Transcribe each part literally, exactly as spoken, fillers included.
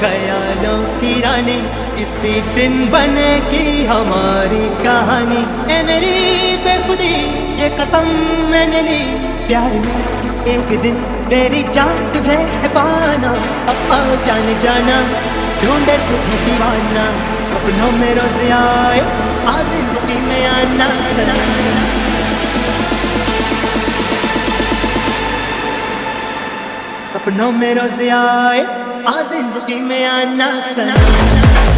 ख्यालों की रानी, किसी दिन बनेगी हमारी कहानी। ए मेरी बेखुदी ये कसम मैंने ली, प्यार में एक दिन मेरी जान तुझे है पाना। अब आओ जाने जाना ढूंढे तुझे दीवाना, सपनों में रोज आए आ जिंदगी में आना सनम। सपनों में रोज आए आ जिंदगी में आना सनम।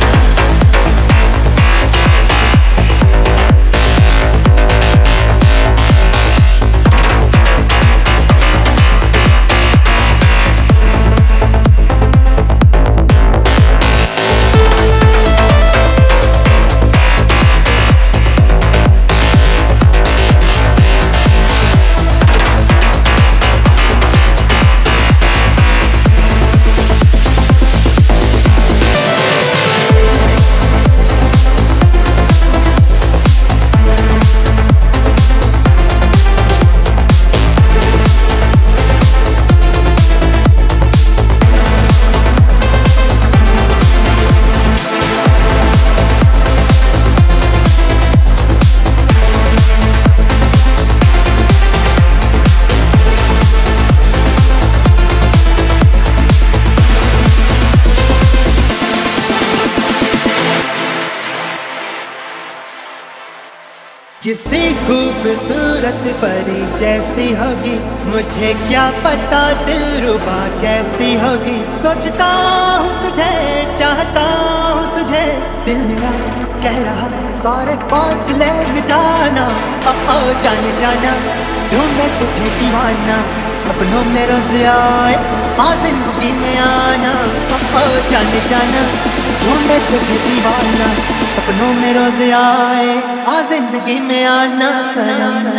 किसी खूबसूरत परी जैसी होगी, मुझे क्या पता दिलरुबा कैसी होगी। सोचता हूँ तुझे, चाहता हूँ तुझे, दिल मेरा कह रहा सारे फासले मिटाना। ओ जाने जाना ढूंढे तुझे दीवाना, सपनों में रोज आए आ जिंदगी में आना। ओ जाने जाना ढूंढे तुझे दीवाना, सपनों में रोज आए आ जिंदगी में आना सनम।